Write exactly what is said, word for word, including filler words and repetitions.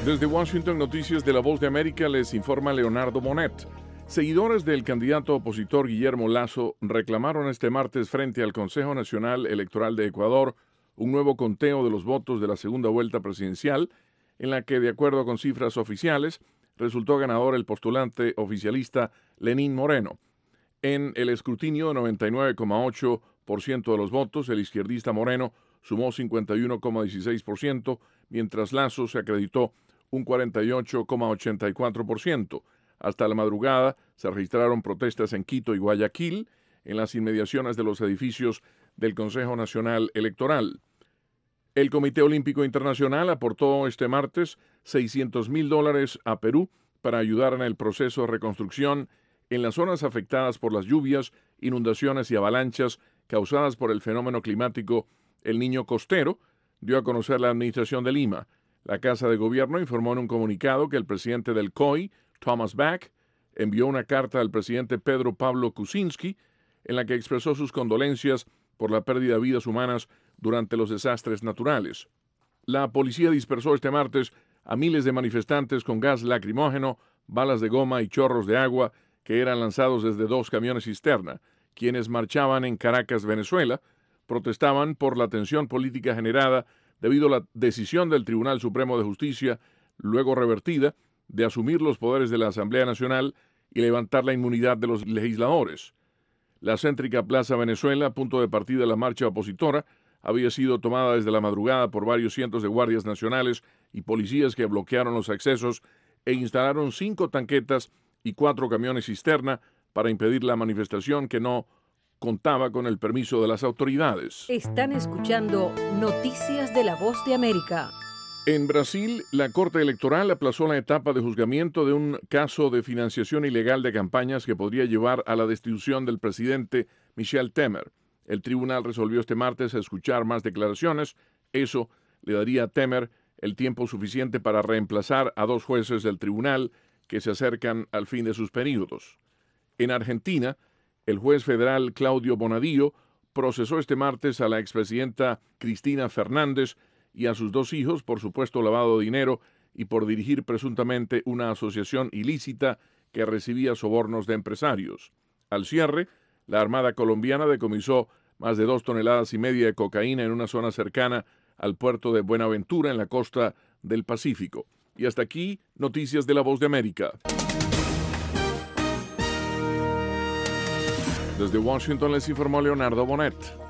Desde Washington, Noticias de la Voz de América, les informa Leonardo Bonet. Seguidores del candidato opositor Guillermo Lasso reclamaron este martes frente al Consejo Nacional Electoral de Ecuador un nuevo conteo de los votos de la segunda vuelta presidencial, en la que, de acuerdo con cifras oficiales, resultó ganador el postulante oficialista Lenín Moreno. En el escrutinio de noventa y nueve coma ocho por ciento de los votos, el izquierdista Moreno sumó cincuenta y uno coma dieciséis por ciento, mientras Lasso se acreditó un cuarenta y ocho coma ochenta y cuatro por ciento. Hasta la madrugada se registraron protestas en Quito y Guayaquil, en las inmediaciones de los edificios del Consejo Nacional Electoral. El Comité Olímpico Internacional aportó este martes seiscientos mil dólares a Perú para ayudar en el proceso de reconstrucción en las zonas afectadas por las lluvias, inundaciones y avalanchas causadas por el fenómeno climático El Niño Costero, dio a conocer la Administración de Lima. La Casa de Gobierno informó en un comunicado que el presidente del C O I, Thomas Bach, envió una carta al presidente Pedro Pablo Kuczynski en la que expresó sus condolencias por la pérdida de vidas humanas durante los desastres naturales. La policía dispersó este martes a miles de manifestantes con gas lacrimógeno, balas de goma y chorros de agua que eran lanzados desde dos camiones cisterna. Quienes marchaban en Caracas, Venezuela, protestaban por la tensión política generada debido a la decisión del Tribunal Supremo de Justicia, luego revertida, de asumir los poderes de la Asamblea Nacional y levantar la inmunidad de los legisladores. La céntrica Plaza Venezuela, punto de partida de la marcha opositora, había sido tomada desde la madrugada por varios cientos de guardias nacionales y policías que bloquearon los accesos e instalaron cinco tanquetas y cuatro camiones cisterna para impedir la manifestación que no contaba con el permiso de las autoridades. Están escuchando Noticias de la Voz de América. En Brasil, la Corte Electoral aplazó la etapa de juzgamiento de un caso de financiación ilegal de campañas que podría llevar a la destitución del presidente Michel Temer. El tribunal resolvió este martes escuchar más declaraciones. Eso le daría a Temer el tiempo suficiente para reemplazar a dos jueces del tribunal que se acercan al fin de sus períodos. En Argentina, el juez federal Claudio Bonadío procesó este martes a la expresidenta Cristina Fernández y a sus dos hijos por supuesto lavado de dinero y por dirigir presuntamente una asociación ilícita que recibía sobornos de empresarios. Al cierre, la Armada colombiana decomisó más de dos toneladas y media de cocaína en una zona cercana al puerto de Buenaventura en la costa del Pacífico. Y hasta aquí, Noticias de la Voz de América. Desde Washington les informó Leonardo Bonet.